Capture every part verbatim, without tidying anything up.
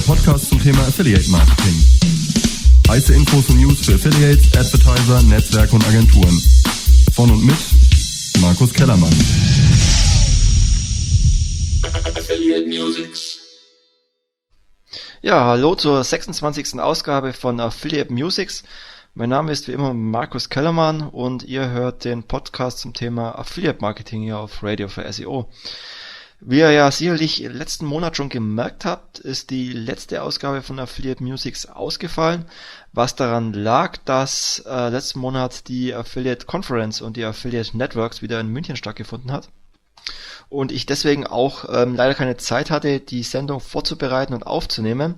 Podcast zum Thema Affiliate Marketing. Heiße Infos und News für Affiliates, Advertiser, Netzwerke und Agenturen. Von und mit Markus Kellermann. Affiliate Musics. Ja, hallo zur sechsundzwanzigsten Ausgabe von Affiliate Musics. Mein Name ist wie immer Markus Kellermann und ihr hört den Podcast zum Thema Affiliate Marketing hier auf Radio für S E O. Wie ihr ja sicherlich letzten Monat schon gemerkt habt, ist die letzte Ausgabe von Affiliate Musics ausgefallen, was daran lag, dass äh, letzten Monat die Affiliate Conference und die Affiliate Networks wieder in München stattgefunden hat. Und ich deswegen auch ähm, leider keine Zeit hatte, die Sendung vorzubereiten und aufzunehmen.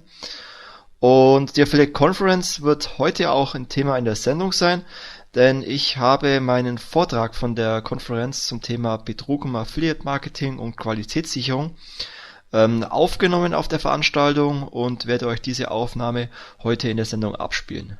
Und die Affiliate Conference wird heute auch ein Thema in der Sendung sein, denn ich habe meinen Vortrag von der Konferenz zum Thema Betrug im Affiliate Marketing und Qualitätssicherung ähm, aufgenommen auf der Veranstaltung und werde euch diese Aufnahme heute in der Sendung abspielen.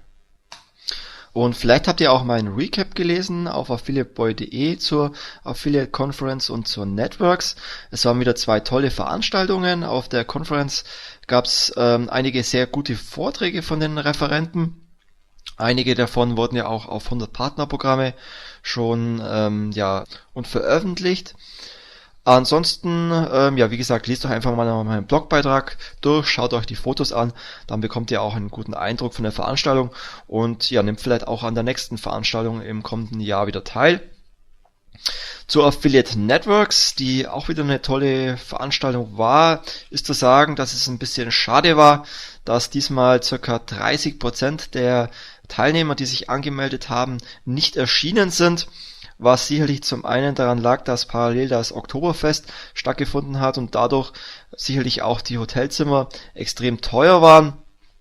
Und vielleicht habt ihr auch meinen Recap gelesen auf affiliateboy punkt de zur Affiliate Conference und zur Networks. Es waren wieder zwei tolle Veranstaltungen. Auf der Conference gab es ähm, einige sehr gute Vorträge von den Referenten. Einige davon wurden ja auch auf hundert Partnerprogramme schon ähm, ja und veröffentlicht. Ansonsten, ähm, ja, wie gesagt, lest doch einfach mal noch meinen Blogbeitrag durch, schaut euch die Fotos an, dann bekommt ihr auch einen guten Eindruck von der Veranstaltung und ja, nehmt vielleicht auch an der nächsten Veranstaltung im kommenden Jahr wieder teil. Zur Affiliate Networks, die auch wieder eine tolle Veranstaltung war, ist zu sagen, dass es ein bisschen schade war, dass diesmal circa dreißig Prozent der Teilnehmer, die sich angemeldet haben, nicht erschienen sind. Was sicherlich zum einen daran lag, dass parallel das Oktoberfest stattgefunden hat und dadurch sicherlich auch die Hotelzimmer extrem teuer waren,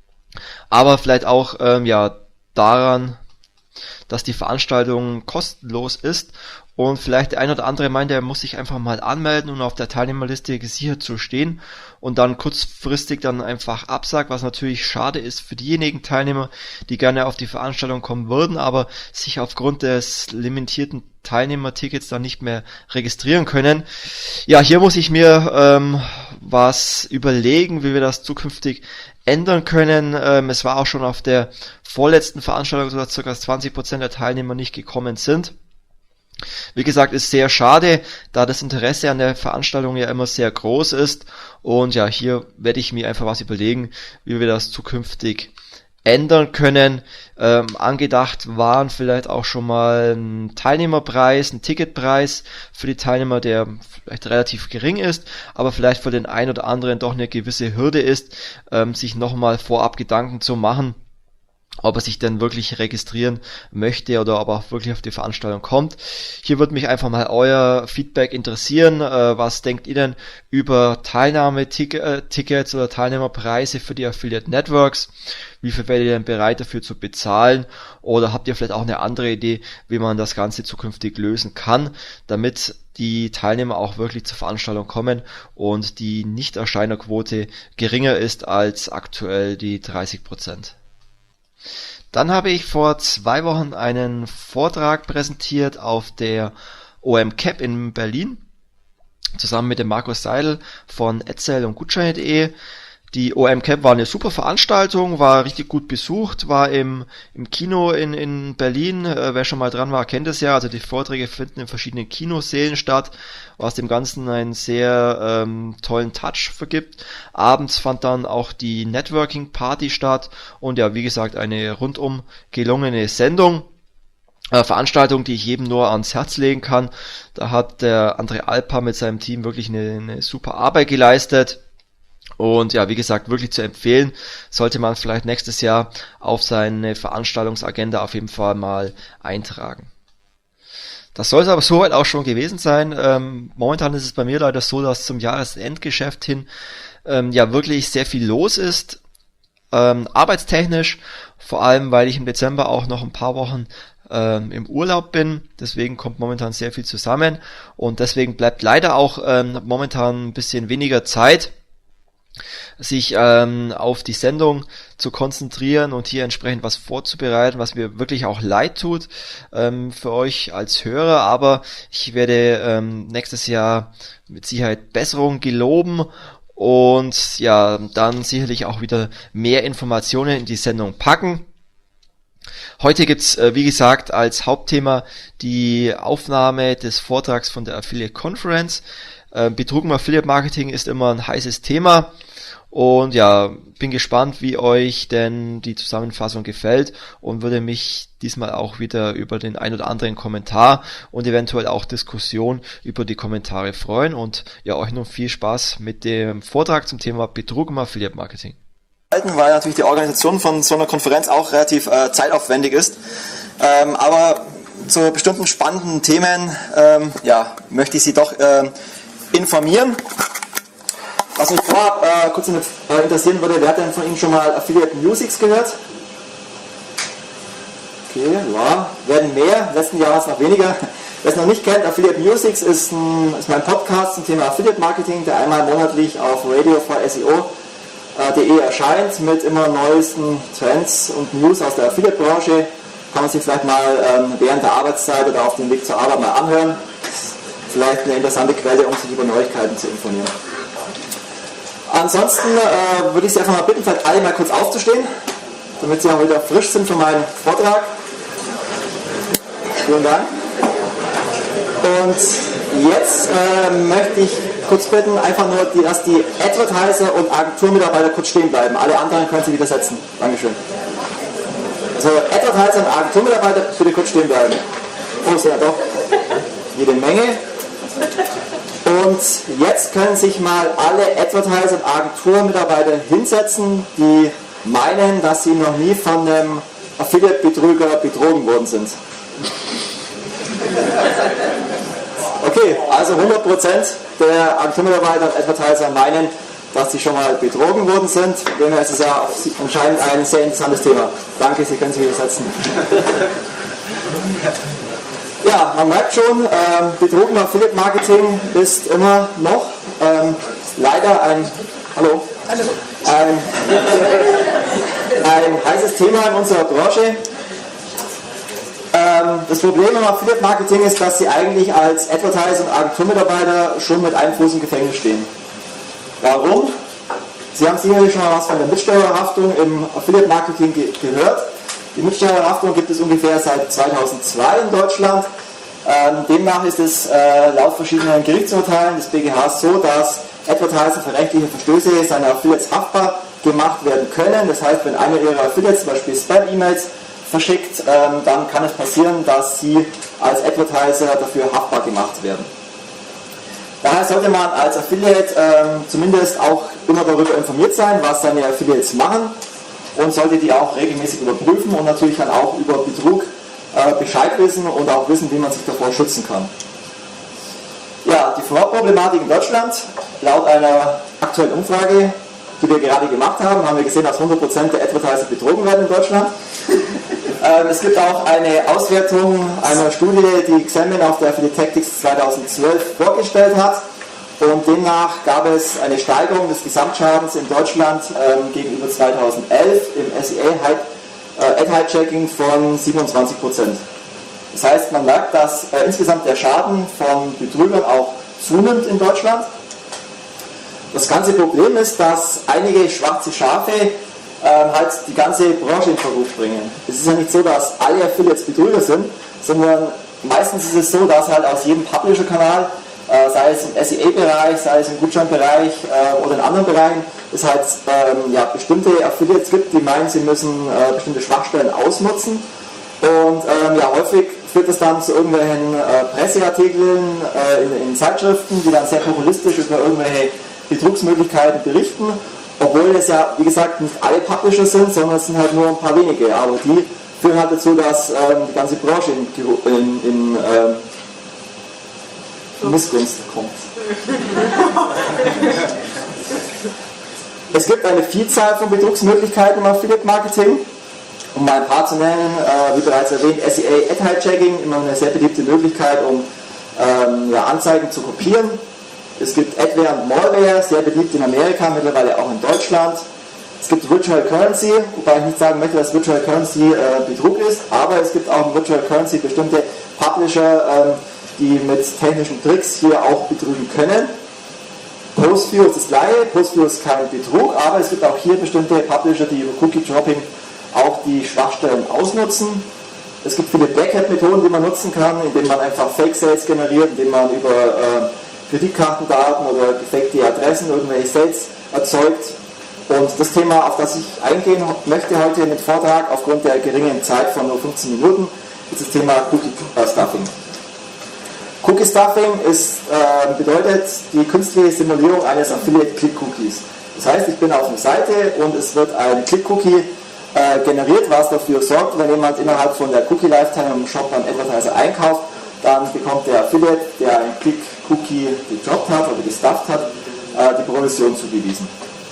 aber vielleicht auch ähm, ja daran, dass die Veranstaltung kostenlos ist und vielleicht der ein oder andere meint, er muss sich einfach mal anmelden und auf der Teilnehmerliste gesichert zu stehen und dann kurzfristig dann einfach absagt, was natürlich schade ist für diejenigen Teilnehmer, die gerne auf die Veranstaltung kommen würden, aber sich aufgrund des limitierten Teilnehmertickets dann nicht mehr registrieren können. Ja, hier muss ich mir ähm, was überlegen, wie wir das zukünftig ändern können. Ähm, es war auch schon auf der vorletzten Veranstaltung so, dass ca. zwanzig Prozent der Teilnehmer nicht gekommen sind. Wie gesagt, ist sehr schade, da das Interesse an der Veranstaltung ja immer sehr groß ist. Und ja, hier werde ich mir einfach was überlegen, wie wir das zukünftig ändern können. Ähm, angedacht waren vielleicht auch schon mal ein Teilnehmerpreis, ein Ticketpreis für die Teilnehmer, der vielleicht relativ gering ist, aber vielleicht für den einen oder anderen doch eine gewisse Hürde ist, ähm, sich nochmal vorab Gedanken zu machen, ob er sich denn wirklich registrieren möchte oder ob er auch wirklich auf die Veranstaltung kommt. Hier würde mich einfach mal euer Feedback interessieren. Äh, was denkt ihr denn über Teilnahmetickets oder Teilnehmerpreise für die Affiliate Networks? Wie viel werdet ihr denn bereit dafür zu bezahlen? Oder habt ihr vielleicht auch eine andere Idee, wie man das Ganze zukünftig lösen kann, damit die Teilnehmer auch wirklich zur Veranstaltung kommen und die Nichterscheinerquote geringer ist als aktuell die dreißig Prozent? Dann habe ich vor zwei Wochen einen Vortrag präsentiert auf der O M C A P in Berlin, zusammen mit dem Markus Seidel von Edsel und Gutscheine punkt de. Die O M C A P war eine super Veranstaltung, war richtig gut besucht, war im im Kino in in Berlin. Äh, wer schon mal dran war, kennt es ja. Also die Vorträge finden in verschiedenen Kinosälen statt, was dem Ganzen einen sehr ähm, tollen Touch vergibt. Abends fand dann auch die Networking Party statt und ja, wie gesagt, eine rundum gelungene Sendung. Äh, Veranstaltung, die ich jedem nur ans Herz legen kann. Da hat der André Alpa mit seinem Team wirklich eine, eine super Arbeit geleistet. Und ja, wie gesagt, wirklich zu empfehlen, sollte man vielleicht nächstes Jahr auf seine Veranstaltungsagenda auf jeden Fall mal eintragen. Das soll es aber soweit auch schon gewesen sein. Ähm, momentan ist es bei mir leider so, dass zum Jahresendgeschäft hin ähm, ja wirklich sehr viel los ist, ähm, arbeitstechnisch, vor allem weil ich im Dezember auch noch ein paar Wochen ähm, im Urlaub bin, deswegen kommt momentan sehr viel zusammen und deswegen bleibt leider auch ähm, momentan ein bisschen weniger Zeit, sich ähm, auf die Sendung zu konzentrieren und hier entsprechend was vorzubereiten, was mir wirklich auch leid tut ähm, für euch als Hörer, aber ich werde ähm, nächstes Jahr mit Sicherheit Besserung geloben und ja, dann sicherlich auch wieder mehr Informationen in die Sendung packen. Heute gibt's, äh, wie gesagt, als Hauptthema die Aufnahme des Vortrags von der Affiliate Conference. Äh, Betrug im Affiliate Marketing ist immer ein heißes Thema. Und ja, bin gespannt, wie euch denn die Zusammenfassung gefällt und würde mich diesmal auch wieder über den ein oder anderen Kommentar und eventuell auch Diskussion über die Kommentare freuen und ja, euch noch viel Spaß mit dem Vortrag zum Thema Betrug im Affiliate Marketing. Weil natürlich die Organisation von so einer Konferenz auch relativ äh, zeitaufwendig ist, ähm, aber zu bestimmten spannenden Themen ähm, ja, möchte ich Sie doch äh, informieren. Was mich vorab äh, kurz interessieren würde, wer hat denn von Ihnen schon mal Affiliate Musics gehört? Okay, ja, werden mehr, im letzten Jahr war es noch weniger. Wer es noch nicht kennt, Affiliate Musics ist, ein, ist mein Podcast zum Thema Affiliate Marketing, der einmal monatlich auf radio for S E O punkt de erscheint, mit immer neuesten Trends und News aus der Affiliate-Branche. Kann man sich vielleicht mal ähm, während der Arbeitszeit oder auf dem Weg zur Arbeit mal anhören. Vielleicht eine interessante Quelle, um sich über Neuigkeiten zu informieren. Ansonsten äh, würde ich Sie einfach mal bitten, vielleicht alle mal kurz aufzustehen, damit Sie auch wieder frisch sind für meinen Vortrag. Vielen Dank. Und jetzt äh, möchte ich kurz bitten, einfach nur, die, dass die Advertiser und Agenturmitarbeiter kurz stehen bleiben. Alle anderen können Sie wieder setzen. Dankeschön. Also Advertiser und Agenturmitarbeiter, bitte kurz stehen bleiben. Oh, ist ja doch jede Menge. Und jetzt können sich mal alle Advertiser und Agenturmitarbeiter hinsetzen, die meinen, dass sie noch nie von einem Affiliate-Betrüger betrogen worden sind. Okay, also hundert Prozent der Agenturmitarbeiter und Advertiser meinen, dass sie schon mal betrogen worden sind. Daher ist es ja anscheinend ein sehr interessantes Thema. Danke, Sie können sich wieder setzen. Ja, man merkt schon, ähm, Betrug im Affiliate Marketing ist immer noch ähm, leider ein, hallo, ein, ein heißes Thema in unserer Branche. Ähm, das Problem im Affiliate Marketing ist, dass Sie eigentlich als Advertiser und Agenturmitarbeiter schon mit einem Fuß im Gefängnis stehen. Warum? Sie haben sicherlich schon mal was von der Mitsteuerhaftung im Affiliate Marketing ge- gehört. Die Mitsteuerhaftung gibt es ungefähr seit zweitausendzwei in Deutschland. Ähm, demnach ist es äh, laut verschiedenen Gerichtsurteilen des B G Hs so, dass Advertiser für rechtliche Verstöße seiner Affiliates haftbar gemacht werden können. Das heißt, wenn einer ihrer Affiliates zum Beispiel Spam-E-Mails verschickt, ähm, dann kann es passieren, dass sie als Advertiser dafür haftbar gemacht werden. Daher sollte man als Affiliate ähm, zumindest auch immer darüber informiert sein, was seine Affiliates machen, und sollte die auch regelmäßig überprüfen und natürlich dann auch über Betrug äh, Bescheid wissen und auch wissen, wie man sich davor schützen kann. Ja, die Fraud-Problematik in Deutschland, laut einer aktuellen Umfrage, die wir gerade gemacht haben, haben wir gesehen, dass hundert Prozent der Advertiser betrogen werden in Deutschland. ähm, es gibt auch eine Auswertung einer Studie, die Xamin auf der Affiliate Tactics zweitausendzwölf vorgestellt hat. Und demnach gab es eine Steigerung des Gesamtschadens in Deutschland ähm, gegenüber zweitausendelf im S E A-Ad-Hijacking von siebenundzwanzig Prozent. Das heißt, man merkt, dass äh, insgesamt der Schaden von Betrügern auch zunimmt in Deutschland. Das ganze Problem ist, dass einige schwarze Schafe äh, halt die ganze Branche in Verruf bringen. Es ist ja nicht so, dass alle Affiliates Betrüger sind, sondern meistens ist es so, dass halt aus jedem Publisher-Kanal, sei es im S E A-Bereich, sei es im Gutscheinbereich äh, oder in anderen Bereichen, es halt ähm, ja, bestimmte Affiliates gibt, die meinen, sie müssen äh, bestimmte Schwachstellen ausnutzen. Und ähm, ja, häufig führt es dann zu irgendwelchen äh, Presseartikeln äh, in, in Zeitschriften, die dann sehr populistisch über irgendwelche Betrugsmöglichkeiten berichten, obwohl es ja, wie gesagt, nicht alle Publisher sind, sondern es sind halt nur ein paar wenige. Aber die führen halt dazu, dass ähm, die ganze Branche in, in, in ähm, Missgunst kommt. Es gibt eine Vielzahl von Betrugsmöglichkeiten im Affiliate Marketing. Um mal ein paar zu nennen, äh, wie bereits erwähnt, S E A-Ad-Hijacking, immer eine sehr beliebte Möglichkeit, um ähm, ja, Anzeigen zu kopieren. Es gibt Adware und Malware, sehr beliebt in Amerika, mittlerweile auch in Deutschland. Es gibt Virtual Currency, wobei ich nicht sagen möchte, dass Virtual Currency äh, Betrug ist, aber es gibt auch in Virtual Currency bestimmte Publisher, ähm, die mit technischen Tricks hier auch betrügen können. PostView ist das gleiche, PostView ist kein Betrug, aber es gibt auch hier bestimmte Publisher, die über Cookie Dropping auch die Schwachstellen ausnutzen. Es gibt viele Backend-Methoden, die man nutzen kann, indem man einfach Fake-Sales generiert, indem man über äh, Kreditkartendaten oder gefakte Adressen irgendwelche Sales erzeugt. Und das Thema, auf das ich eingehen möchte heute in dem Vortrag, aufgrund der geringen Zeit von nur fünfzehn Minuten, ist das Thema Cookie-Stuffing. Cookie-Stuffing ist, äh, bedeutet die künstliche Simulierung eines Affiliate-Click-Cookies. Das heißt, ich bin auf einer Seite und es wird ein Click-Cookie äh, generiert, was dafür sorgt, wenn jemand innerhalb von der Cookie-Lifetime im Shop beim Advertiser einkauft, dann bekommt der Affiliate, der einen Click-Cookie gedroppt hat oder gestufft hat, äh, die Provision zugewiesen.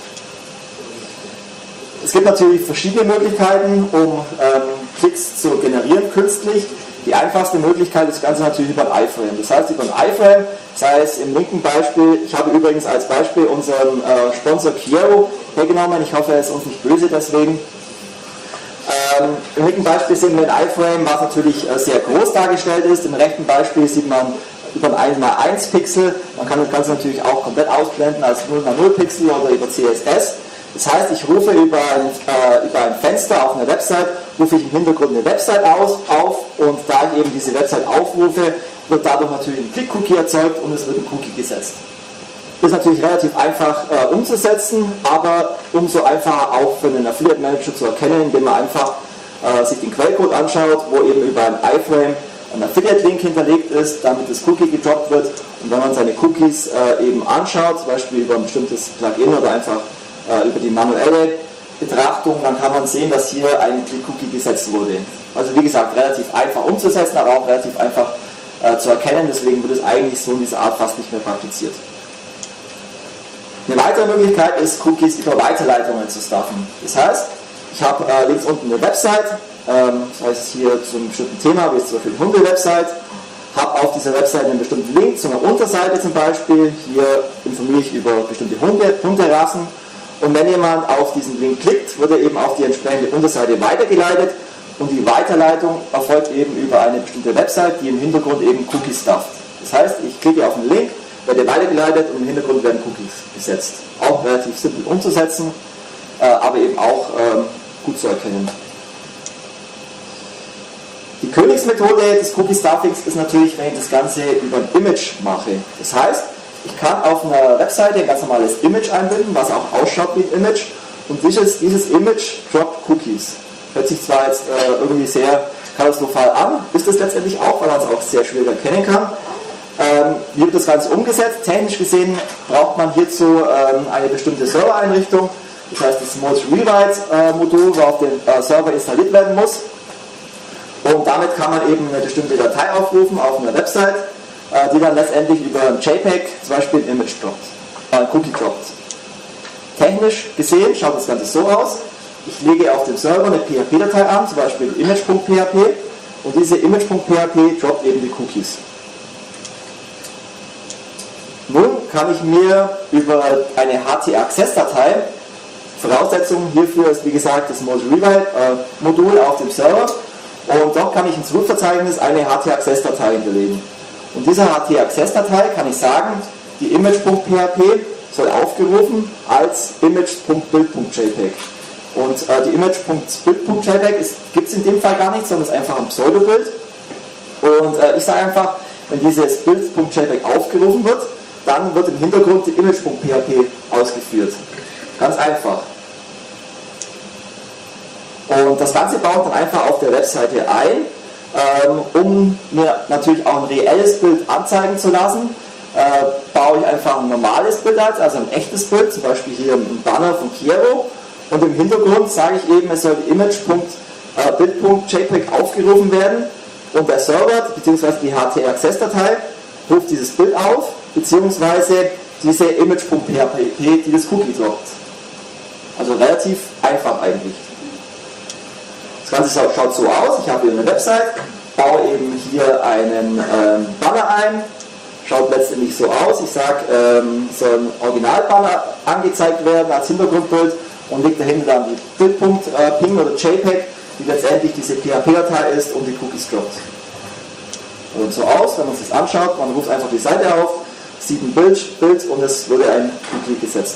Es gibt natürlich verschiedene Möglichkeiten, um ähm, Klicks zu generieren künstlich. Die einfachste Möglichkeit ist das Ganze natürlich über ein iFrame. Das heißt, über ein iFrame, sei es im linken Beispiel, ich habe übrigens als Beispiel unseren äh, Sponsor Chiero hergenommen, ich hoffe, er ist uns nicht böse deswegen. Ähm, Im linken Beispiel sehen wir ein iFrame, was natürlich äh, sehr groß dargestellt ist. Im rechten Beispiel sieht man über ein eins mal eins Pixel. Man kann das Ganze natürlich auch komplett ausblenden als null mal null Pixel oder über C S S. Das heißt, ich rufe über ein, äh, über ein Fenster auf einer Website, rufe ich im Hintergrund eine Website aus, auf und da ich eben diese Website aufrufe, wird dadurch natürlich ein Click-Cookie erzeugt und es wird ein Cookie gesetzt. Das ist natürlich relativ einfach äh, umzusetzen, aber umso einfacher auch für einen Affiliate Manager zu erkennen, indem man einfach äh, sich den Quellcode anschaut, wo eben über ein iFrame ein Affiliate-Link hinterlegt ist, damit das Cookie gedroppt wird und wenn man seine Cookies äh, eben anschaut, zum Beispiel über ein bestimmtes Plugin oder einfach über die manuelle Betrachtung, dann kann man sehen, dass hier ein Click-Cookie gesetzt wurde. Also wie gesagt, relativ einfach umzusetzen, aber auch relativ einfach äh, zu erkennen, deswegen wird es eigentlich so in dieser Art fast nicht mehr praktiziert. Eine weitere Möglichkeit ist, Cookies über Weiterleitungen zu stuffen. Das heißt, ich habe äh, links unten eine Website, ähm, das heißt hier zu einem bestimmten Thema, wie zum Beispiel eine Hunde-Website, habe auf dieser Website einen bestimmten Link zu einer Unterseite zum Beispiel, hier informiere ich über bestimmte Hunde, Hunderassen. Und wenn jemand auf diesen Link klickt, wird er eben auf die entsprechende Unterseite weitergeleitet und die Weiterleitung erfolgt eben über eine bestimmte Website, die im Hintergrund eben Cookies stufft. Das heißt, ich klicke auf einen Link, werde weitergeleitet und im Hintergrund werden Cookies gesetzt. Auch relativ simpel umzusetzen, aber eben auch gut zu erkennen. Die Königsmethode des Cookie-Stuffings ist natürlich, wenn ich das Ganze über ein Image mache. Das heißt, ich kann auf einer Webseite ein ganz normales Image einbinden, was auch ausschaut wie ein Image. Und dieses, dieses Image droppt Cookies. Hört sich zwar jetzt äh, irgendwie sehr katastrophal an, ist es letztendlich auch, weil man es auch sehr schwierig erkennen kann. Ähm, wie wird das Ganze umgesetzt? Technisch gesehen braucht man hierzu ähm, eine bestimmte Servereinrichtung. Das heißt, das Most Rewrite-Modul, wo auf dem äh, Server installiert werden muss. Und damit kann man eben eine bestimmte Datei aufrufen auf einer Website, die dann letztendlich über ein JPEG zum Beispiel ein Image droppt, äh, ein Cookie droppt. Technisch gesehen schaut das Ganze so aus, ich lege auf dem Server eine P H P-Datei an, zum Beispiel image.php und diese image.php droppt eben die Cookies. Nun kann ich mir über eine H T Access-Datei, Voraussetzung hierfür ist wie gesagt das Most Rewrite-Modul äh, auf dem Server und dort kann ich ins Root-Verzeichnis eine H T Access-Datei hinterlegen. Und dieser H T Access-Datei kann ich sagen, die image.php soll aufgerufen als image.build.jpg. Und äh, die image.build.jpg gibt es in dem Fall gar nicht, sondern ist einfach ein Pseudo-Bild. Und äh, ich sage einfach, wenn dieses Build.jpg aufgerufen wird, dann wird im Hintergrund die image.php ausgeführt. Ganz einfach. Und das Ganze baut dann einfach auf der Webseite ein, ähm, um mir natürlich auch ein reelles Bild anzeigen zu lassen. Äh, baue ich einfach ein normales Bild als, also ein echtes Bild, zum Beispiel hier ein Banner von Chiero. Und im Hintergrund sage ich eben, es soll die image.build.jpg aufgerufen werden. Und der Server, beziehungsweise die H T Access-Datei, ruft dieses Bild auf, beziehungsweise diese image.php, die das Cookie droppt. Also relativ einfach eigentlich. Das Ganze schaut so aus, ich habe hier eine Website, baue eben hier einen ähm, Banner ein, schaut letztendlich so aus, ich sage, ähm, soll ein Originalbanner angezeigt werden als Hintergrundbild und lege dahinter dann die Bild.ping oder JPEG, die letztendlich diese P H P-Datei ist und die Cookies droppt. Und so aus, wenn man sich das anschaut, man ruft einfach die Seite auf, sieht ein Bild, Bild und es wurde ein Cookie gesetzt.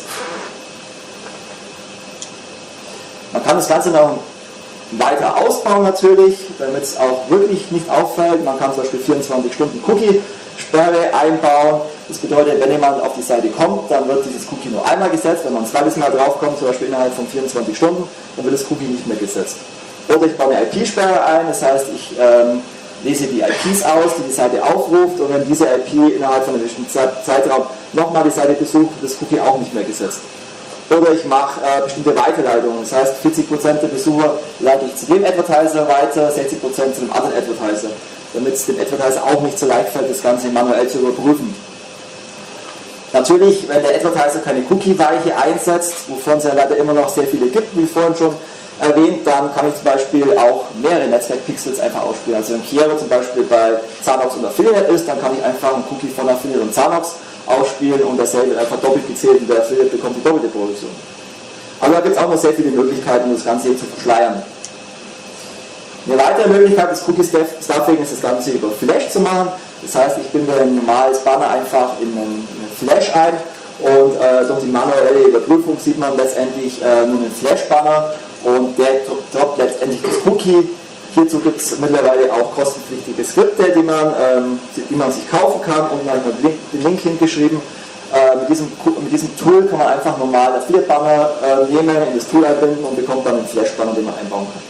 Man kann das Ganze noch weiter ausbauen natürlich, damit es auch wirklich nicht auffällt. Man kann zum Beispiel vierundzwanzig Stunden Cookie-Sperre einbauen. Das bedeutet, wenn jemand auf die Seite kommt, dann wird dieses Cookie nur einmal gesetzt. Wenn man ein zweites Mal draufkommt, zum Beispiel innerhalb von vierundzwanzig Stunden, dann wird das Cookie nicht mehr gesetzt. Oder ich baue eine I P-Sperre ein, das heißt, ich ähm, lese die I Ps aus, die die Seite aufruft, und wenn diese I P innerhalb von einem bestimmten Zeitraum nochmal die Seite besucht, wird das Cookie auch nicht mehr gesetzt. Oder ich mache äh, bestimmte Weiterleitungen, das heißt, vierzig Prozent der Besucher leite ich zu dem Advertiser weiter, sechzig Prozent zu dem anderen Advertiser, damit es dem Advertiser auch nicht so leicht fällt, das Ganze manuell zu überprüfen. Natürlich, wenn der Advertiser keine Cookie-Weiche einsetzt, wovon es ja leider immer noch sehr viele gibt, wie vorhin schon erwähnt, dann kann ich zum Beispiel auch mehrere Netzwerkpixels einfach ausspielen. Also wenn Chiaro zum Beispiel bei Zanox und Affiliate ist, dann kann ich einfach einen Cookie von Affiliate und Zanox ausspielen und derselbe wird einfach doppelt gezählt und der Affiliate bekommt die doppelte Provision. Aber da gibt es auch noch sehr viele Möglichkeiten, um das Ganze hier zu verschleiern. Eine weitere Möglichkeit des Cookie-Stuffing ist, das Ganze über Flash zu machen. Das heißt, ich binde ein normales Banner einfach in einen, in einen Flash ein und äh, durch die manuelle Überprüfung sieht man letztendlich äh, nur einen Flash-Banner und der droppt letztendlich das Cookie. Hierzu gibt es mittlerweile auch kostenpflichtige Skripte, die man, ähm, die man sich kaufen kann, und dann hat man den Link hingeschrieben. Äh, mit, diesem, mit diesem Tool kann man einfach normal Affiliate-Banner äh, nehmen, in das Tool einbinden und bekommt dann einen Flash-Banner, den man einbauen kann.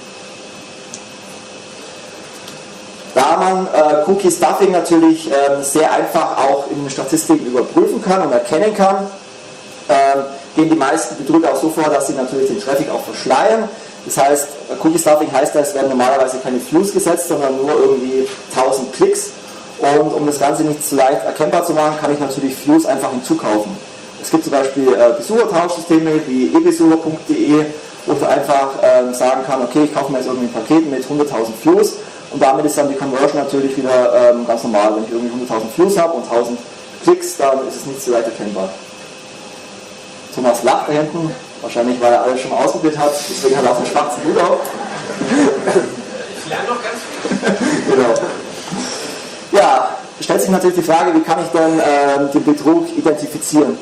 Da man äh, Cookie-Stuffing natürlich äh, sehr einfach auch in Statistiken überprüfen kann und erkennen kann, äh, gehen die meisten Betrüger auch so vor, dass sie natürlich den Traffic auch verschleiern. Das heißt, Cookie-Stuffing heißt, es werden normalerweise keine Views gesetzt, sondern nur irgendwie tausend Klicks. Und um das Ganze nicht zu leicht erkennbar zu machen, kann ich natürlich Views einfach hinzukaufen. Es gibt zum Beispiel äh, Besuchertauschsysteme wie e besucher punkt de, wo ich einfach äh, sagen kann, okay, ich kaufe mir jetzt irgendwie ein Paket mit hunderttausend Views. Und damit ist dann die Conversion natürlich wieder ähm, ganz normal. Wenn ich irgendwie hunderttausend Views habe und tausend Klicks, dann ist es nicht so leicht erkennbar. Thomas lacht da hinten, wahrscheinlich weil er alles schon mal ausprobiert hat, deswegen hat er auch einen schwarzen Hut auf. Ich lerne noch ganz viel. Genau. Ja, stellt sich natürlich die Frage, wie kann ich denn ähm, den Betrug identifizieren?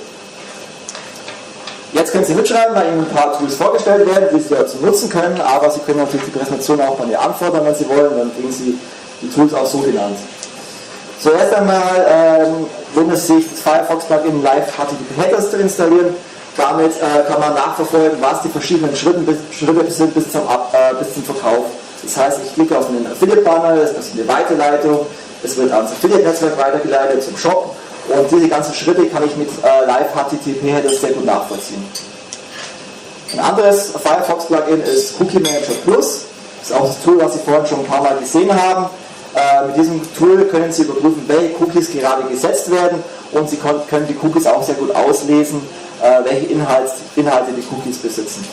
Jetzt können Sie mitschreiben, weil Ihnen ein paar Tools vorgestellt werden, die Sie dazu nutzen können, aber Sie können natürlich die Präsentation auch bei mir anfordern, wenn Sie wollen, dann kriegen Sie die Tools auch so genannt. Zuerst einmal ähm, lohnt es sich, das Firefox-Plugin Live H T T P Headers zu installieren. Damit äh, kann man nachverfolgen, was die verschiedenen Schritte, Schritte sind bis zum, äh, bis zum Verkauf. Das heißt, ich klicke auf einen Affiliate-Banner, es passiert eine Weiterleitung, es wird ans Affiliate-Netzwerk weitergeleitet zum Shop. Und diese ganzen Schritte kann ich mit äh, Live H T T P Headers sehr gut nachvollziehen. Ein anderes Firefox-Plugin ist Cookie Manager Plus. Das ist auch das Tool, was Sie vorhin schon ein paar Mal gesehen haben. Äh, mit diesem Tool können Sie überprüfen, welche Cookies gerade gesetzt werden, und Sie können die Cookies auch sehr gut auslesen, äh, welche Inhalt, Inhalte die Cookies besitzen.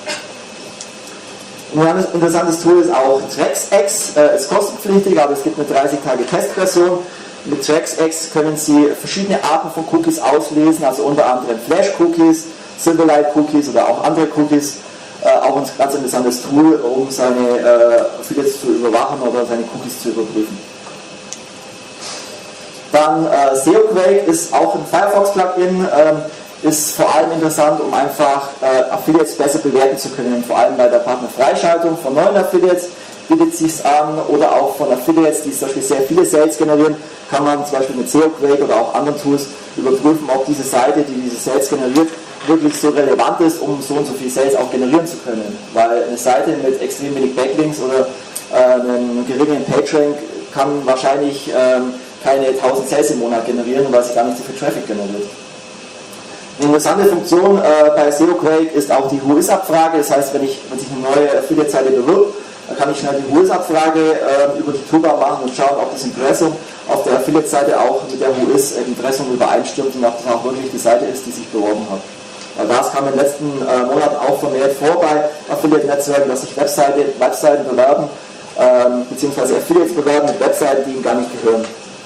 Ein interessantes Tool ist auch TraxX. Äh, ist kostenpflichtig, aber es gibt eine dreißig Tage Testversion. Mit TraxX können Sie verschiedene Arten von Cookies auslesen, also unter anderem Flash-Cookies, Silverlight-Cookies oder auch andere Cookies. Äh, auch ein ganz interessantes Tool, um seine äh, Affiliates zu überwachen oder seine Cookies zu überprüfen. Dann äh, SEOQuake ist auch ein Firefox-Plugin, ähm, ist vor allem interessant, um einfach äh, Affiliates besser bewerten zu können, vor allem bei der Partnerfreischaltung von neuen Affiliates bietet sich an, oder auch von Affiliates, die zum Beispiel sehr viele Sales generieren, kann man zum Beispiel mit SEOQuake oder auch anderen Tools überprüfen, ob diese Seite, die diese Sales generiert, wirklich so relevant ist, um so und so viel Sales auch generieren zu können. Weil eine Seite mit extrem wenig Backlinks oder äh, einem geringen PageRank kann wahrscheinlich ähm, keine tausend Sales im Monat generieren, weil sie gar nicht so viel Traffic generiert. Eine interessante Funktion äh, bei SEOQuake ist auch die Who Is Abfrage. Das heißt, wenn, ich, wenn sich eine neue Affiliate-Seite bewirbt, dann kann ich schnell die Who Is Abfrage äh, über die Toolbar machen und schauen, ob das Impressum auf der Affiliate-Seite auch mit der Who Is Impressum übereinstimmt und ob das auch wirklich die Seite ist, die sich beworben hat. Weil das kam in den letzten äh, Monaten auch vermehrt vor bei Affiliate-Netzwerken, dass sich Webseite, Webseiten bewerben, ähm, beziehungsweise Affiliates bewerben mit Webseiten, die ihnen gar nicht gehören.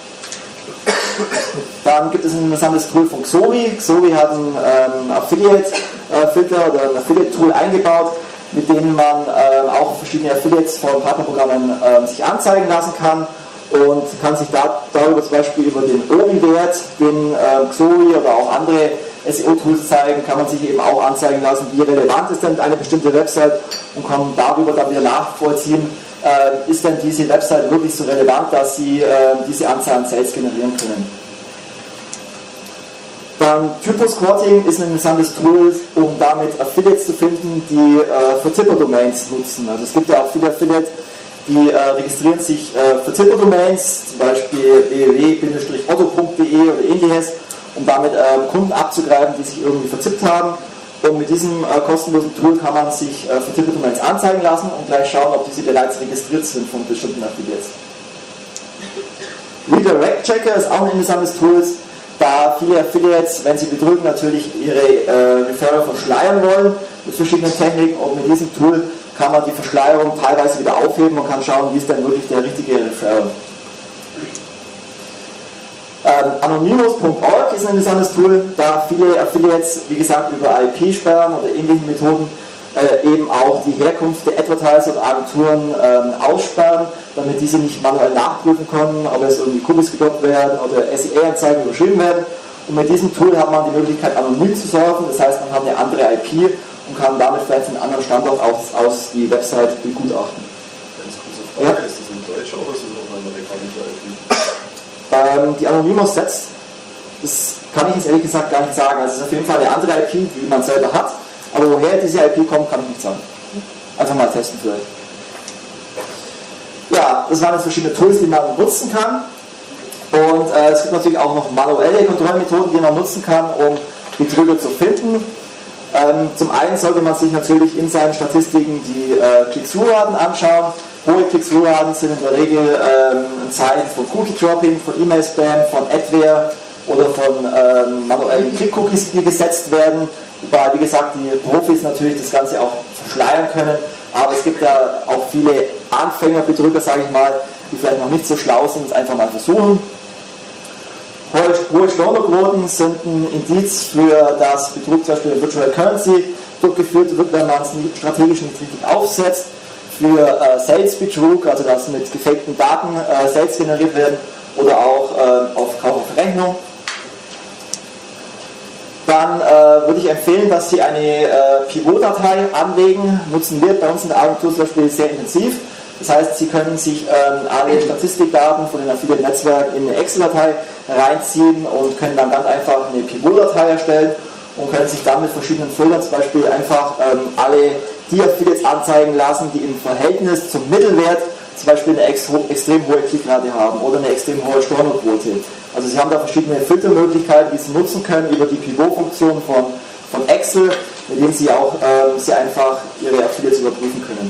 Dann gibt es ein interessantes Tool von Xovi. Xovi hat einen ähm, Affiliate-Filter oder ein Affiliate-Tool eingebaut, mit dem man ähm, auch verschiedene Affiliates von Partnerprogrammen ähm, sich anzeigen lassen kann. und kann sich da, darüber zum Beispiel über den O B I-Wert, den äh, Xori oder auch andere S E O-Tools zeigen, kann man sich eben auch anzeigen lassen, wie relevant ist denn eine bestimmte Website und kann darüber dann wieder nachvollziehen, äh, ist denn diese Website wirklich so relevant, dass sie äh, diese Anzahl an Sales generieren können. Dann Typo-Squatting ist ein interessantes Tool, um damit Affiliates zu finden, die äh, für Tipper-Domains nutzen. Also es gibt ja auch viele Affiliates, die äh, registrieren sich äh, für Tipper-Domains, zum Beispiel w w w Bindestrich otto punkt de oder ähnliches, um damit äh, Kunden abzugreifen, die sich irgendwie verzippt haben. Und mit diesem äh, kostenlosen Tool kann man sich äh, für Tipper-Domains anzeigen lassen und gleich schauen, ob diese bereits registriert sind von bestimmten Affiliates. Redirect Checker ist auch ein interessantes Tool, da viele Affiliates, wenn sie betrügen, natürlich ihre äh, Referrer verschleiern wollen mit verschiedenen Techniken, und mit diesem Tool kann man die Verschleierung teilweise wieder aufheben und kann schauen, wie ist denn wirklich der richtige Referrer. Ähm, Anonymous Punkt org ist ein interessantes Tool, da viele Affiliates, wie gesagt, über I P-Sperren oder ähnlichen Methoden äh, eben auch die Herkunft der Advertiser oder Agenturen ähm, aussperren, damit diese nicht manuell nachprüfen können, ob es irgendwie Cookies gedroppt werden oder S E A-Anzeigen überschrieben werden. Und mit diesem Tool hat man die Möglichkeit, anonym zu surfen, das heißt, man hat eine andere I P und kann damit vielleicht einen anderen Standort aus, aus die Website begutachten. Ganz kurze Frage, ja. Ist das in Deutsch oder ist das auch eine amerikanische I P? Ähm, die Anonymous setzt, das kann ich jetzt ehrlich gesagt gar nicht sagen. Also es ist auf jeden Fall eine andere I P, die man selber hat, aber woher diese I P kommt, kann ich nicht sagen. Einfach mal testen vielleicht. Ja, das waren jetzt verschiedene Tools, die man nutzen kann. Und äh, es gibt natürlich auch noch manuelle Kontrollmethoden, die man nutzen kann, um Betrüger zu finden. Ähm, zum einen sollte man sich natürlich in seinen Statistiken die äh, Click-Through-Raten anschauen. Hohe Click-Through-Raten sind in der Regel ähm, ein Zeichen von Cookie-Dropping, von E-Mail-Spam, von Adware oder von ähm, manuellen Click-Cookies, die gesetzt werden. Wobei, wie gesagt, die Profis natürlich das Ganze auch verschleiern können. Aber es gibt ja auch viele Anfängerbetrüger, sage ich mal, die vielleicht noch nicht so schlau sind, es einfach mal versuchen. Hohe Stornoquoten sind ein Indiz für das Betrug, zum Beispiel der Virtual Currency durchgeführt wird, wenn man es strategisch nicht richtig aufsetzt. Für äh, Sales-Betrug, also dass mit gefakten Daten äh, Sales generiert werden, oder auch äh, auf Kauf auf Rechnung. Dann äh, würde ich empfehlen, dass Sie eine äh, Pivot-Datei anlegen. Nutzen wir bei uns in der Agentur zum Beispiel sehr intensiv. Das heißt, Sie können sich ähm, alle Statistikdaten von den Affiliate-Netzwerken in eine Excel-Datei reinziehen und können dann ganz einfach eine Pivot-Datei erstellen und können sich dann mit verschiedenen Filtern zum Beispiel einfach ähm, alle die Affiliates anzeigen lassen, die im Verhältnis zum Mittelwert zum Beispiel eine ex extrem hohe Klickrate haben oder eine extrem hohe Stornoquote. Also Sie haben da verschiedene Filtermöglichkeiten, die Sie nutzen können über die Pivot-Funktion von, von Excel, mit denen Sie auch ähm, sehr einfach Ihre Affiliates überprüfen können.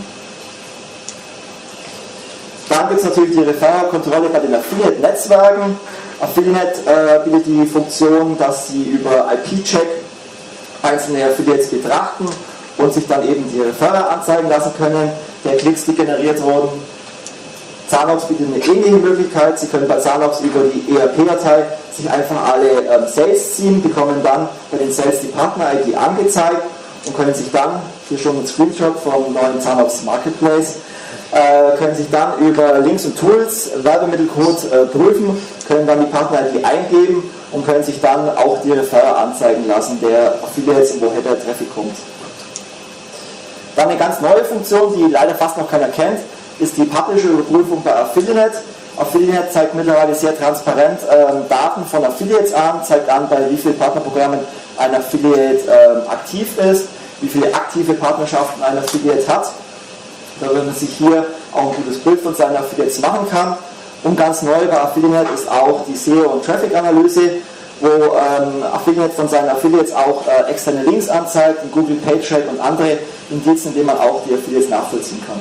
Dann gibt es natürlich die Referrer-Kontrolle bei den Affiliate-Netzwerken. Affiliate äh, bietet die Funktion, dass Sie über I P-Check einzelne Affiliates betrachten und sich dann eben die Referrer anzeigen lassen können, der Klicks, die generiert wurden. Zanox bietet eine ähnliche Möglichkeit. Sie können bei Zanox über die E R P-Datei sich einfach alle ähm, Sales ziehen, bekommen dann bei den Sales die Partner-I D angezeigt und können sich dann, hier schon ein Screenshot vom neuen Zanox Marketplace, äh, können sich dann über Links und Tools Werbemittelcode äh, prüfen, können dann die Partner-I D eingeben und können sich dann auch die Referrer anzeigen lassen, der Affiliates und woher der Traffic kommt. Dann eine ganz neue Funktion, die leider fast noch keiner kennt, ist die Publisher-Überprüfung bei Affiliate. Affiliate zeigt mittlerweile sehr transparent ähm, Daten von Affiliates an, zeigt an, bei wie vielen Partnerprogrammen ein Affiliate ähm, aktiv ist, wie viele aktive Partnerschaften ein Affiliate hat, damit man sich hier auch ein gutes Bild von seinen Affiliates machen kann. Und ganz neu bei Affiliate ist auch die S E O- und Traffic-Analyse, wo ähm, Affiliate von seinen Affiliates auch äh, externe Links anzeigt, Google PageRank und andere Indizien, in denen man auch die Affiliates nachvollziehen kann.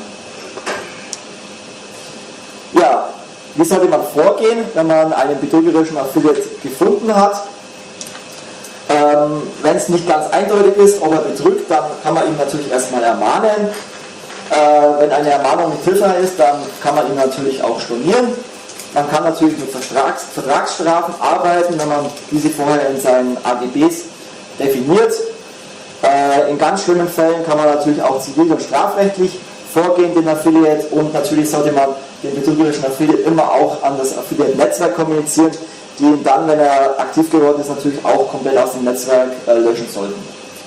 Ja, wie sollte man vorgehen, wenn man einen betrügerischen Affiliate gefunden hat? Ähm, wenn es nicht ganz eindeutig ist, ob er betrügt, dann kann man ihn natürlich erstmal ermahnen. Äh, wenn eine Ermahnung nicht hilfreich ist, dann kann man ihn natürlich auch stornieren. Man kann natürlich mit Vertrags Vertragsstrafen arbeiten, wenn man diese vorher in seinen A G Bs definiert. Äh, in ganz schlimmen Fällen kann man natürlich auch zivil- und strafrechtlich vorgehen, den Affiliate, und natürlich sollte man den betrügerischen Affiliate immer auch an das Affiliate-Netzwerk kommunizieren, die ihn dann, wenn er aktiv geworden ist, natürlich auch komplett aus dem Netzwerk äh, löschen sollten.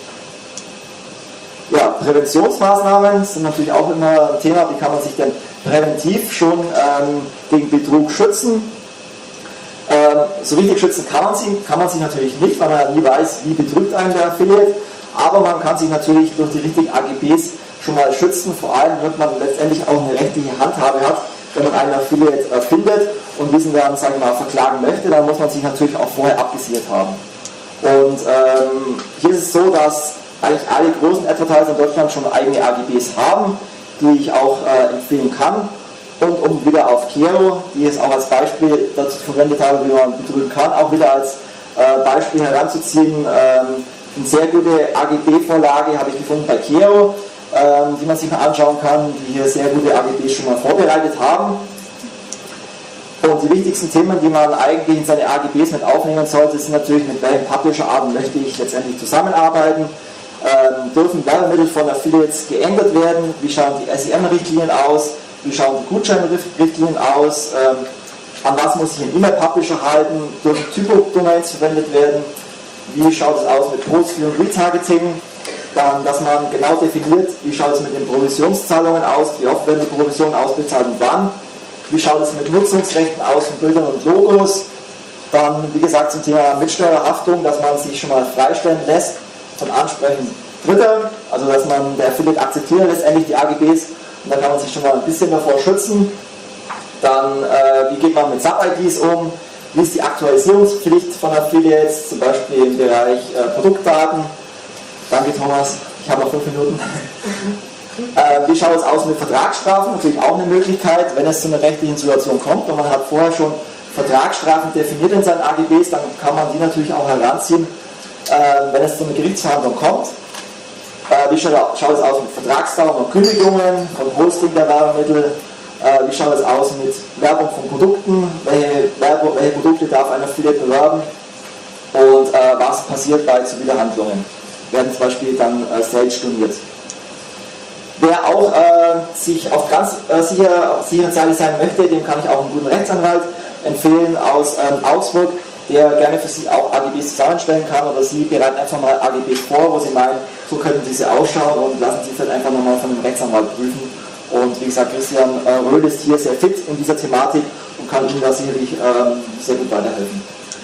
Ja, Präventionsmaßnahmen sind natürlich auch immer ein Thema. Wie kann man sich denn präventiv schon ähm, gegen Betrug schützen? Ähm, so richtig schützen kann man, sich, kann man sich natürlich nicht, weil man nie weiß, wie betrügt einen der Affiliate. Aber man kann sich natürlich durch die richtigen A G Bs schon mal schützen, vor allem wenn man letztendlich auch eine rechtliche Handhabe hat, wenn man einen Affiliate äh, findet und diesen dann, sagen wir mal, verklagen möchte, dann muss man sich natürlich auch vorher abgesichert haben. Und ähm, hier ist es so, dass eigentlich alle großen Advertiser in Deutschland schon eigene A G Bs haben, die ich auch äh, empfehlen kann. Und um wieder auf Kero, die ich es auch als Beispiel dazu verwendet habe, wie man betrügen kann, auch wieder als äh, Beispiel heranzuziehen, ähm, eine sehr gute A G B-Vorlage habe ich gefunden bei Kero, ähm, die man sich mal anschauen kann, die hier sehr gute A G Bs schon mal vorbereitet haben. Und die wichtigsten Themen, die man eigentlich in seine A G Bs mit aufnehmen sollte, sind natürlich, mit welchen Publisher-Arten möchte ich letztendlich zusammenarbeiten. Ähm, dürfen Werbemittel von Affiliates geändert werden? Wie schauen die S E M-Richtlinien aus? Wie schauen die Gutscheinrichtlinien aus? Ähm, an was muss ich einen E-Mail-Publisher halten? Dürfen Typo-Domains verwendet werden? Wie schaut es aus mit Post-View und Retargeting? Dann, dass man genau definiert, wie schaut es mit den Provisionszahlungen aus? Wie oft werden die Provisionen ausbezahlt und wann? Wie schaut es mit Nutzungsrechten aus von Bildern und Logos? Dann, wie gesagt, zum Thema Mitsteuerhaftung, dass man sich schon mal freistellen lässt von Ansprechen Dritter, also dass man der Affiliate akzeptiert letztendlich die A G Bs und dann kann man sich schon mal ein bisschen davor schützen. Dann, äh, wie geht man mit Sub-I Ds um? Wie ist die Aktualisierungspflicht von Affiliates, zum Beispiel im Bereich äh, Produktdaten? Danke Thomas, ich habe noch fünf Minuten. äh, wie schaut es aus mit Vertragsstrafen? Natürlich auch eine Möglichkeit, wenn es zu einer rechtlichen Situation kommt und man hat vorher schon Vertragsstrafen definiert in seinen A G Bs, dann kann man die natürlich auch heranziehen, äh, wenn es zu einer Gerichtsverhandlung kommt. Äh, wie schaut, schaut es aus mit Vertragsdauern und Kündigungen, von Hosting der Werbemittel? Äh, wie schaut es aus mit Werbung von Produkten? Welche, Werbung, welche Produkte darf ein Affiliate bewerben? Und äh, was passiert bei Zuwiderhandlungen? Werden zum Beispiel dann äh, Sales storniert. Wer auch äh, sich auf ganz äh, sicher, sicheren Seite sein möchte, dem kann ich auch einen guten Rechtsanwalt empfehlen aus ähm, Augsburg, der gerne für Sie auch A G Bs zusammenstellen kann oder Sie bereiten einfach mal A G Bs vor, wo Sie meinen, so könnten diese ausschauen und lassen Sie vielleicht einfach nochmal von dem Rechtsanwalt prüfen. Und wie gesagt, Christian äh, Röhl ist hier sehr fit in dieser Thematik und kann Ihnen da sicherlich ähm, sehr gut weiterhelfen.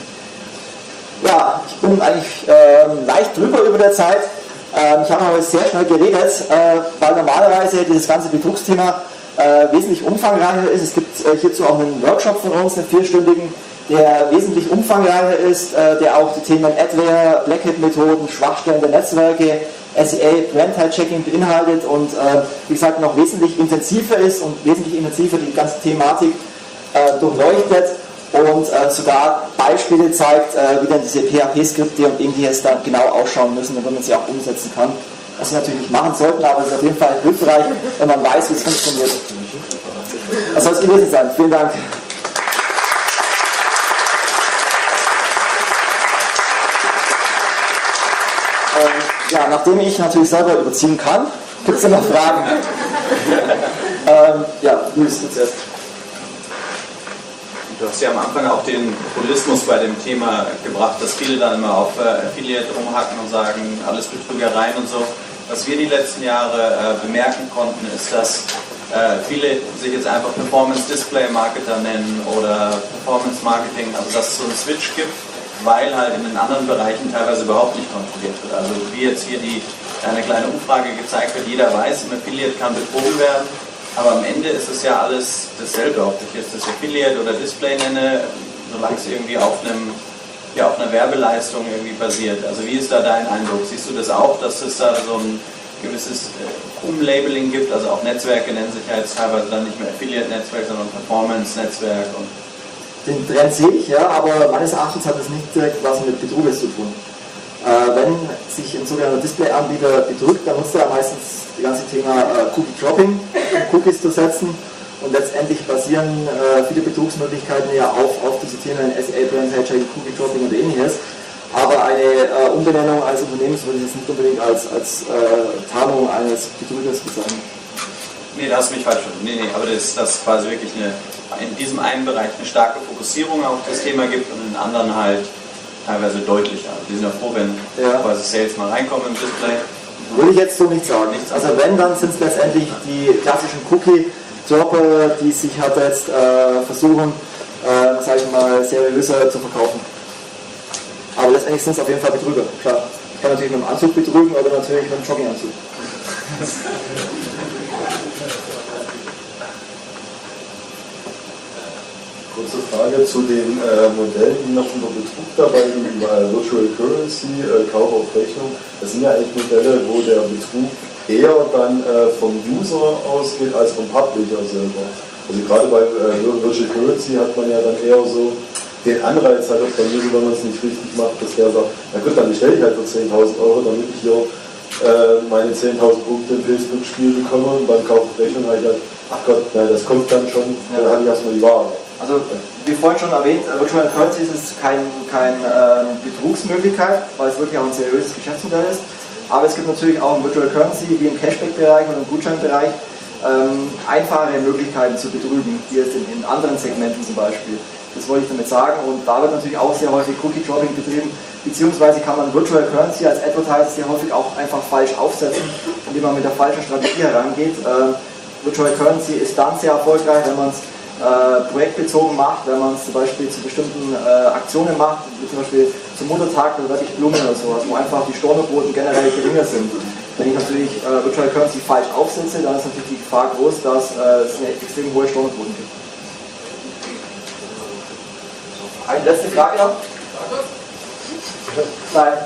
Ja, ich bin eigentlich ähm, leicht drüber über der Zeit. Ähm, ich habe aber sehr schnell geredet, äh, weil normalerweise dieses ganze Betrugsthema äh, wesentlich umfangreicher ist. Es gibt äh, hierzu auch einen Workshop von uns, einen vierstündigen, der wesentlich umfangreicher ist, äh, der auch die Themen Adware, Black Hat-Methoden, Schwachstellen der Netzwerke, S E A, Brand-Checking beinhaltet und äh, wie gesagt noch wesentlich intensiver ist und wesentlich intensiver die ganze Thematik äh, durchleuchtet und äh, sogar Beispiele zeigt, äh, wie dann diese P H P-Skripte und ähnliches dann genau ausschauen müssen, damit man sie auch umsetzen kann. Was wir natürlich nicht machen sollten, aber es ist auf jeden Fall hilfreich, wenn man weiß, wie es funktioniert. Das soll es gewesen sein. Vielen Dank. Ja, nachdem ich natürlich selber überziehen kann, gibt es noch Fragen. ähm, ja, Luis, du zuerst. Du hast ja am Anfang auch den Populismus bei dem Thema gebracht, dass viele dann immer auf äh, Affiliate rumhacken und sagen, alles Betrügereien und so. Was wir die letzten Jahre äh, bemerken konnten, ist, dass äh, viele sich jetzt einfach Performance Display Marketer nennen oder Performance Marketing, also dass es so einen Switch gibt, weil halt in den anderen Bereichen teilweise überhaupt nicht kontrolliert wird. Also wie jetzt hier die, eine kleine Umfrage gezeigt wird, jeder weiß, im Affiliate kann betrogen werden, aber am Ende ist es ja alles dasselbe, ob ich jetzt das Affiliate oder Display nenne, solange es irgendwie auf, einem, ja, auf einer Werbeleistung irgendwie basiert. Also wie ist da dein Eindruck? Siehst du das auch, dass es da so ein gewisses Umlabeling gibt, also auch Netzwerke nennen sich ja jetzt teilweise dann nicht mehr Affiliate-Netzwerk, sondern Performance-Netzwerk und den Trend sehe ich, ja, aber meines Erachtens hat es nicht direkt was mit Betruges zu tun. Äh, wenn sich ein sogenannter Display-Anbieter betrügt, dann nutzt er meistens das ganze Thema äh, Cookie-Dropping, um Cookies zu setzen und letztendlich basieren äh, viele Betrugsmöglichkeiten ja auf, auf diese Themen S E A, Brand-Checking, Cookie-Dropping und ähnliches. Aber eine äh, Umbenennung als Unternehmens würde ich jetzt nicht unbedingt als, als äh, Tarnung eines Betrügers bezeichnen. Nee, da hast du mich falsch verstanden. Nee, nee, aber dass das quasi wirklich eine, in diesem einen Bereich eine starke Fokussierung auf das Thema gibt und in anderen halt teilweise deutlicher. Wir sind ja froh, wenn ja. quasi Sales mal reinkommen im Display. Würde ich jetzt so nicht sagen. Also wenn, dann sind es letztendlich die klassischen Cookie-Dropper, die sich halt jetzt äh, versuchen, äh, sag ich mal, seriöser zu verkaufen. Aber letztendlich sind es auf jeden Fall Betrüger, klar. Ich kann natürlich mit dem Anzug betrügen oder natürlich mit dem Jogginganzug. Kurze Frage zu den äh, Modellen, die noch unter Betrug dabei sind, äh, Virtual Currency, äh, Kauf auf Rechnung. Das sind ja eigentlich Modelle, wo der Betrug eher dann äh, vom User ausgeht als vom Publisher selber. Also gerade bei äh, Virtual Currency hat man ja dann eher so den Anreiz halt auf der User, wenn man es nicht richtig macht, dass der sagt, na gut, dann bestelle ich halt für zehntausend Euro, damit ich hier äh, meine zehntausend Punkte im Facebook-Spiel bekomme und beim Kauf auf Rechnung halt, halt ach Gott, na, das kommt dann schon, ja. Dann habe ich erstmal die Ware. Also, wie vorhin schon erwähnt, Virtual Currency ist kein, kein äh, Betrugsmöglichkeit, weil es wirklich auch ein seriöses Geschäftsmodell ist. Aber es gibt natürlich auch im Virtual Currency, wie im Cashback-Bereich oder im Gutscheinbereich, ähm, einfache Möglichkeiten zu betrügen, wie es in, in anderen Segmenten zum Beispiel. Das wollte ich damit sagen. Und da wird natürlich auch sehr häufig Cookie-Dropping betrieben, beziehungsweise kann man Virtual Currency als Advertiser sehr häufig auch einfach falsch aufsetzen, indem man mit der falschen Strategie herangeht. Äh, Virtual Currency ist dann sehr erfolgreich, wenn man es Äh, projektbezogen macht, wenn man es zum Beispiel zu bestimmten äh, Aktionen macht, wie zum Beispiel zum Muttertag oder wirklich Blumen oder sowas, wo einfach die Stornoquoten generell geringer sind. Wenn ich natürlich äh, Virtual Currency falsch aufsetze, dann ist natürlich die Gefahr groß, dass äh, es eine extrem hohe Stornoquoten gibt. Eine letzte Frage noch? Nein.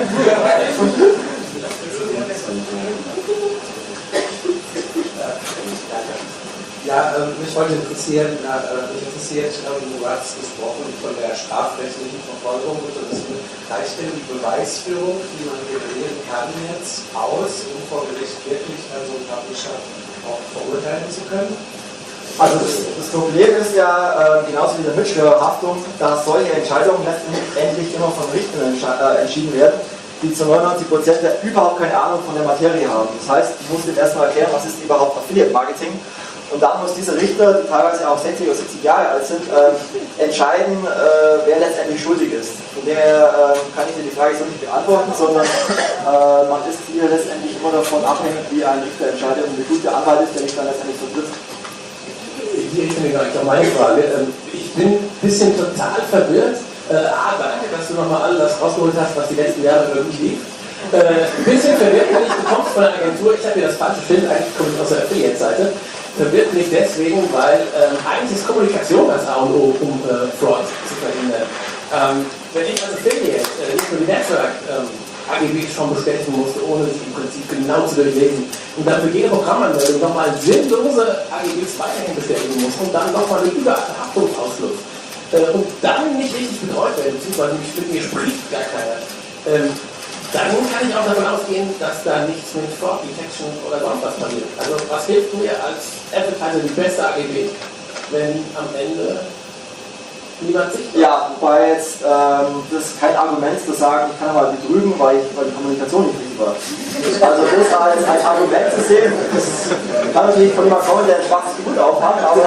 Ja, ähm, mich wollte interessieren, äh, mich interessiert, ähm, du hast gesprochen von der strafrechtlichen Verfolgung, reicht denn die Beweisführung, die man generieren kann jetzt aus, um vor Gericht wirklich also Publisher auch verurteilen zu können? Also das, das Problem ist ja, äh, genauso wie der Mitschwörerhaftung, dass solche Entscheidungen letztendlich immer von Richtern äh, entschieden werden, die zu neunundneunzig Prozent ja überhaupt keine Ahnung von der Materie haben. Das heißt, ich muss dem erstmal erklären, was ist überhaupt Affiliate Marketing. Und dann muss dieser Richter, die teilweise auch sechzig oder siebzig Jahre alt sind, äh, entscheiden, äh, wer letztendlich schuldig ist. Von dem her äh, kann ich dir die Frage so nicht beantworten, sondern äh, man ist hier letztendlich immer davon abhängig, wie ein Richter entscheidet und wie gut der Anwalt ist, der mich dann letztendlich vertritt. Die Richtung ist eigentlich auch meine Frage. Ich bin ein bisschen total verwirrt. Äh, ah, danke, dass du nochmal alles rausgeholt hast, was die letzten Jahre irgendwie lief. Äh, ein bisschen verwirrt, wenn ich bekomme von der Agentur, ich habe hier das falsche Schild, eigentlich komme ich aus der Affiliate-Seite. Verwirrt mich deswegen, weil ähm, eigentlich ist Kommunikation das A und O, um äh, Fraud zu verhindern. Ähm, wenn ich als Affiliate äh, nicht nur die Netzwerk-A G B schon bestätigen musste, ohne sie im Prinzip genau zu durchlesen und dann für jede Programmanmeldung nochmal sinnlose A G Bs weiterhin bestätigen muss und dann nochmal einen Überhaftungsausschluss äh, und dann nicht richtig betreut werden, beziehungsweise mit mir spricht gar keiner. Ähm, Dann kann ich auch davon ausgehen, dass da nichts mit Fraud Detection oder sonst was passiert. Also was hilft mir als Advertiser die beste A G B, wenn am Ende niemand sich... Ja, wobei jetzt ähm, das kein Argument zu sagen, ich kann mal betrügen, weil, ich, weil die Kommunikation nicht richtig war. Also das da jetzt als Argument zu sehen, das kann natürlich von jemandem kommen, der ein schwaches Gemüt aufhat, aber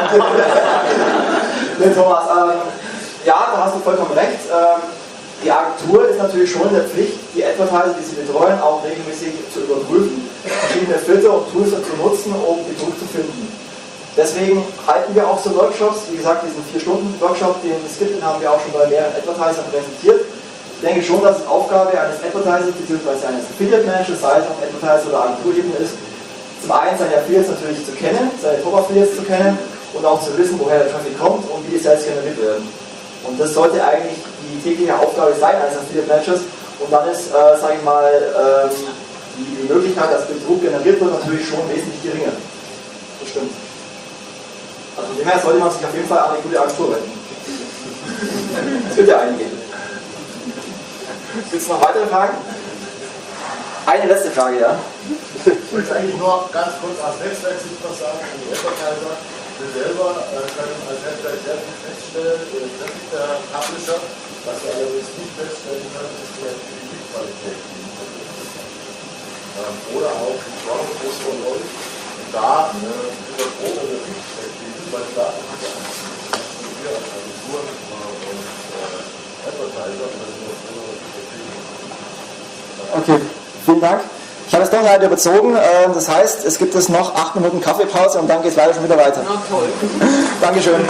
Thomas, ähm, ja, da hast du vollkommen recht. Ähm, Die Agentur ist natürlich schon in der Pflicht, die Advertiser, die sie betreuen, auch regelmäßig zu überprüfen, verschiedene Filter und Tools zu nutzen, um Betrug zu finden. Deswegen halten wir auch so Workshops, wie gesagt, diesen vier Stunden Workshop, den es gibt, den haben wir auch schon bei mehreren Advertisern präsentiert. Ich denke schon, dass es Aufgabe eines Advertisers bzw. eines Affiliate Managers, sei es auf Advertiser oder Agenturebene ist, zum einen seine Affiliates natürlich zu kennen, seine Top-Affiliates zu kennen und auch zu wissen, woher der Traffic kommt und wie die Sales generiert werden. Und das sollte eigentlich die tägliche Aufgabe sein eines Affiliate Managers. Und dann ist, äh, sage ich mal, ähm, die, die Möglichkeit, dass Betrug generiert wird, natürlich schon wesentlich geringer. Das stimmt. Also von dem her sollte man sich auf jeden Fall an eine gute Agentur wenden. Das wird ja einige. Gibt es noch weitere Fragen? Eine letzte Frage, ja? Ich wollte eigentlich nur ganz kurz als Netzwerksicht was sagen an die Advertiser. Wir selber äh, können als Netzwerk sehr viel feststellen, äh, Traffic der Publisher. Was wir allerdings nicht feststellen können, ist die Aktivitätsqualität. Ähm, oder auch die Fraud von euch. da ne, dieser Probe der Perspektive, weil da wir als Agenturen und äh, Advertiser, Okay, vielen Dank. Ich habe es doch leider überzogen. Das heißt, es gibt es noch acht Minuten Kaffeepause und dann geht es leider schon wieder weiter. Na toll. Dankeschön.